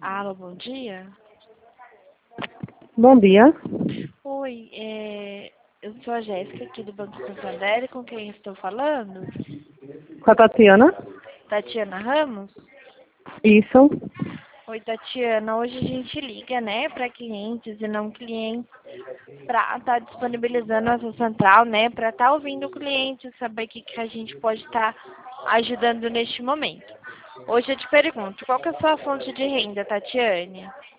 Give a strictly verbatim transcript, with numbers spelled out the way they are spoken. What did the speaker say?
Alô, bom dia. Bom dia. Oi, é, eu sou a Jéssica aqui do Banco Santander, com quem estou falando? Com a Tatiana? Tatiana Ramos? Isso. Oi, Tatiana, hoje a gente liga, né, para clientes e não clientes, para estar disponibilizando essa central, né, para estar ouvindo o cliente, saber o que, que a gente pode estar ajudando neste momento. Hoje eu te pergunto, qual que é a sua fonte de renda, Tatiane?